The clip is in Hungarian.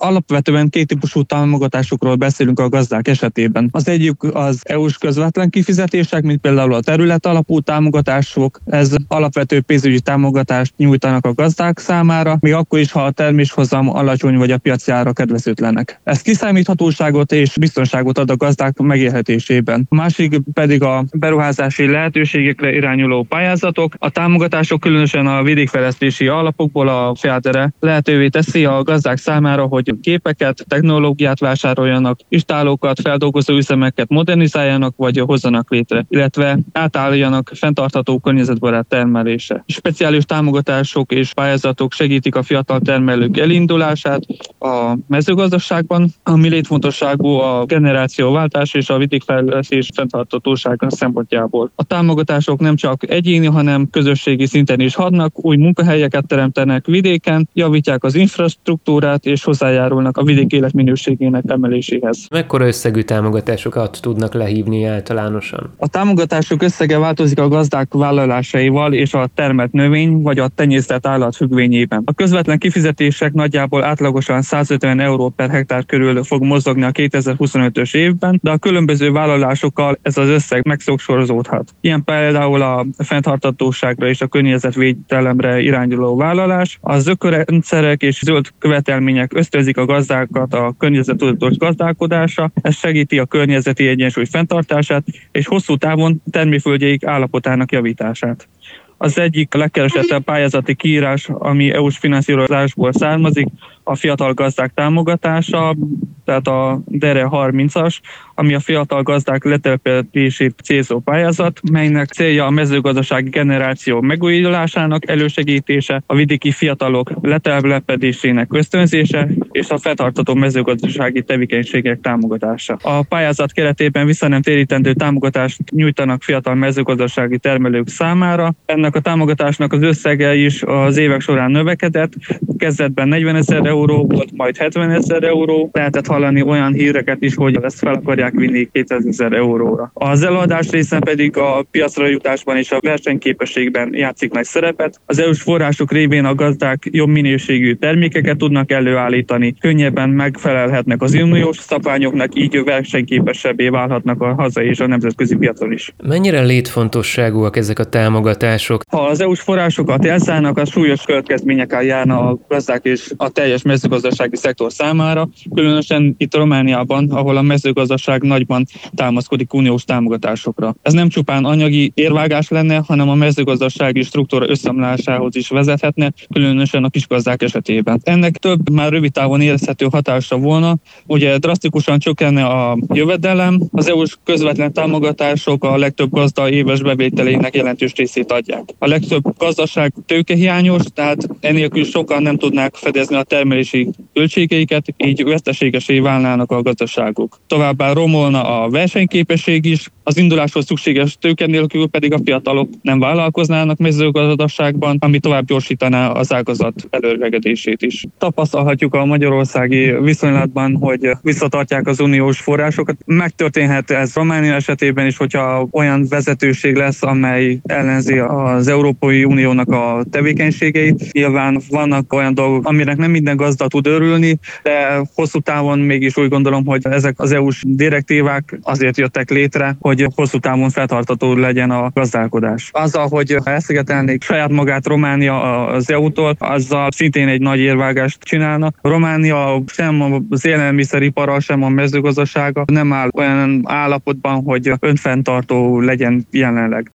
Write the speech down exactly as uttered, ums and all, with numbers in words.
Alapvetően két típusú támogatásokról beszélünk a gazdák esetében. Az egyik az é u-s közvetlen kifizetések, mint például a terület alapú támogatások. Ez alapvető pénzügyi támogatást nyújtanak a gazdák számára, még akkor is, ha a terméshozam alacsony vagy a piaci ára kedvezőtlenek. Ez kiszámíthatóságot és biztonságot ad a gazdák megélhetésében. A másik pedig a beruházási lehetőségekre irányuló pályázatok. A támogatások különösen a vidékfejlesztési alapokból a FEADER lehetővé teszi a gazdák számára, hogy gépeket, technológiát vásároljanak, istálókat, feldolgozó üzemeket modernizáljanak vagy hozzanak létre, illetve átálljanak fenntartható környezetbarát termelésre. Speciális támogatások és pályázatok segítik a fiatal termelők elindulását a mezőgazdaságban, ami létfontosságú a generációváltás és a vidékfejlesztés fenntarthatósága szempontjából. A támogatások nem csak egyéni, hanem közösségi szinten is hatnak, új munkahelyeket teremtenek vidéken, javítják az infrastruktúrát és hozzájárulnak a vidék életminőségének emeléséhez. Mekkora összegű támogatásokat tudnak lehívni általánosan? A támogatások összege változik a gazdák vállalásaival és a termelt növény vagy a tenyésztett állat függvényében. A közvetlen kifizetések nagyjából átlagosan százötven euró per hektár körül fog mozogni a kétezer-huszonötös évben, de a különböző vállalásokkal ez az összeg megsokszorozódhat. Ilyen például a fenntarthatóságra és a környezetvédelemre irányuló vállalás, az ökorendszerek és zöld követelmények ösztönzik a gazdákat a környezettudatos gazdálkodásra, ez segíti a környezeti egyensúly fenntartását és hosszú távon termőföldjeik állapotának javítását. Az egyik legkeresettebb pályázati kiírás, ami é u-s finanszírozásból származik, a fiatal gazdák támogatása, tehát a dé e er e harmincas, ami a fiatal gazdák letelepedését célzó pályázat, melynek célja a mezőgazdasági generáció megújulásának elősegítése, a vidéki fiatalok letelepedésének ösztönzése és a fenntartható mezőgazdasági tevékenységek támogatása. A pályázat keretében visszanemtérítendő támogatást nyújtanak fiatal mezőgazdasági termelők számára. Ennek a támogatásnak az összege is az évek során növekedett, kezdetben negyvenezer euró volt, majd hetvenezer euró. Lehetett hallani olyan híreket is, hogy ezt fel akarják vinni kétezer euróra. Az előadás részen pedig a piacra jutásban és a versenyképességben játszik nagy szerepet. Az é u-s források révén a gazdák jobb minőségű termékeket tudnak előállítani, könnyebben megfelelhetnek az uniós szabványoknak, így versenyképesebbé válhatnak a hazai és a nemzetközi piacon is. Mennyire létfontosságúak ezek a támogatások? Ha az é u-s forrásokat elszállnak, az súlyos következményekkel járna a gazdák és a teljes mezőgazdasági szektor számára, különösen itt Romániában, ahol a mezőgazdaság nagyban támaszkodik uniós támogatásokra. Ez nem csupán anyagi érvágás lenne, hanem a mezőgazdasági struktúra összeomlásához is vezethetne, különösen a kisgazdák esetében. Ennek több már rövid távon érezhető hatása volna, ugye drasztikusan csökkenne a jövedelem, az é u-s közvetlen támogatások a legtöbb gazda éves bevételének jelentős részét adják. A legtöbb gazdaság tőkehiányos, tehát enélkül sokan nem tudnák fedezni a termelési költségeiket, így veszteségesé válnának a gazdaságok. Továbbá romolna a versenyképesség is, az induláshoz szükséges tőke nélkül pedig a fiatalok nem vállalkoznának mezőgazdaságban, ami tovább gyorsítaná az ágazat előregedését is. Tapasztalhatjuk a magyarországi viszonylatban, hogy visszatartják az uniós forrásokat. Megtörténhet ez Románia esetében is, hogyha olyan vezetőség lesz, amely ellenzi az Európai Uniónak a tevékenységeit. Nyilván vannak olyan dolgok, aminek nem minden gazda tud örülni, de hosszú távon mégis úgy gondolom, hogy ezek az é u-s direktívák azért jöttek létre, hogy hosszú távon fenntartható legyen a gazdálkodás. Azzal, hogy elszigetelnék saját magát Románia az é u-tól, azzal szintén egy nagy érvágást csinálna. Románia sem az élelmiszeriparral, sem a mezőgazdasága nem áll olyan állapotban, hogy önfenntartó legyen jelenleg.